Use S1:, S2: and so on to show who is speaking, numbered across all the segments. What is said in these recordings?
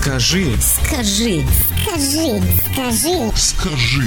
S1: Скажи.
S2: Скажи. Скажи. Скажи.
S1: Скажи.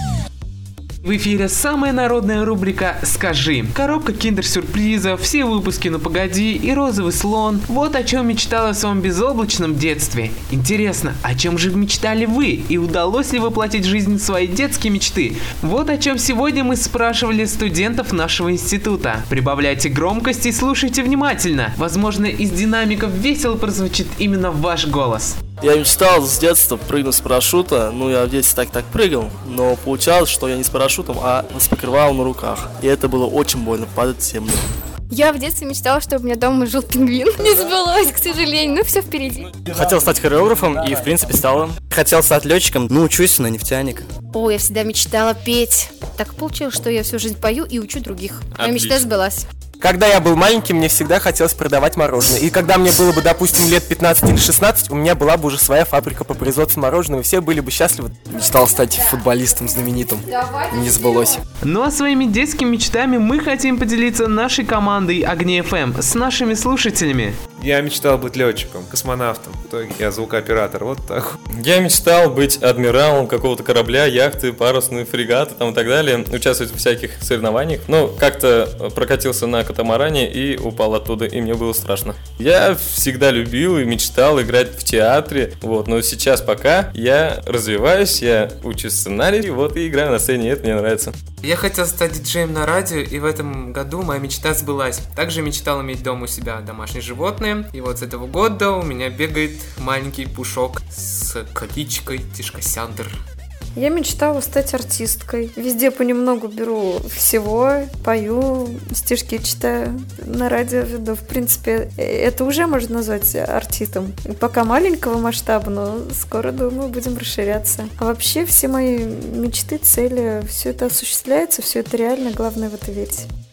S3: В эфире самая народная рубрика «Скажи». Коробка киндер-сюрпризов, все выпуски «Ну погоди» и «Розовый слон». Вот о чем мечтала в своем безоблачном детстве. Интересно, о чем же мечтали вы? И удалось ли воплотить в жизнь свои детские мечты? Вот о чем сегодня мы спрашивали студентов нашего института. Прибавляйте громкость и слушайте внимательно. Возможно, из динамиков весело прозвучит именно ваш голос.
S4: Я мечтал с детства прыгнуть с парашюта. Я в детстве так прыгал, но получалось, что я не с парашютом, а с покрывалом на руках. И это было очень больно, падать в землю.
S5: Я в детстве мечтала, чтобы у меня дома жил пингвин. Не сбылось, к сожалению, но все впереди.
S6: Хотел стать хореографом и, в принципе, стал им.
S7: Хотел стать летчиком, учусь на нефтяник.
S5: Я всегда мечтала петь. Так получилось, что я всю жизнь пою и учу других. Моя мечта сбылась.
S6: Когда я был маленьким, мне всегда хотелось продавать мороженое. И когда мне было бы, допустим, лет 15 или 16, у меня была бы уже своя фабрика по производству мороженого, и все были бы счастливы.
S7: Мечтал стать футболистом знаменитым. Не сбылось.
S3: Ну а своими детскими мечтами мы хотим поделиться нашей командой Огни ФМ с нашими слушателями.
S8: Я мечтал быть летчиком, космонавтом. В итоге я звукооператор, вот так.
S9: Я мечтал быть адмиралом какого-то корабля, яхты, парусной фрегаты и так далее. Участвовать в всяких соревнованиях. Как-то прокатился на катамаране и упал оттуда, и мне было страшно. Я всегда любил и мечтал играть в театре. Но сейчас пока я развиваюсь, я учу сценарий, и играю на сцене, и это мне нравится.
S10: Я хотел стать диджеем на радио, и в этом году моя мечта сбылась. Также мечтал иметь дома у себя домашнее животное. И с этого года у меня бегает маленький пушок с кличкой Тишкосяндр.
S11: Я мечтала стать артисткой. Везде понемногу беру всего, пою, стишки читаю, на радио веду. В принципе, это уже можно назвать артистом. Пока маленького масштаба, но скоро, думаю, будем расширяться. А вообще все мои мечты, цели, все это осуществляется, все это реально, главное в это верить.